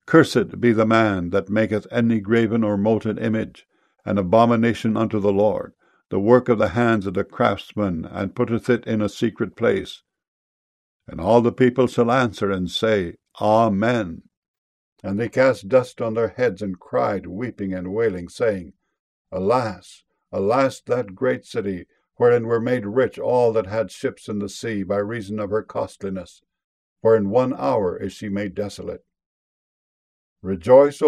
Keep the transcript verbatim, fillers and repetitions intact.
Cursed be the man that maketh any graven or molten image, an abomination unto the Lord, the work of the hands of the craftsman, and putteth it in a secret place. And all the people shall answer and say, Amen. And they cast dust on their heads, and cried, weeping and wailing, saying, Alas, alas, that great city, wherein were made rich all that had ships in the sea, by reason of her costliness. For in one hour is she made desolate. Rejoice, O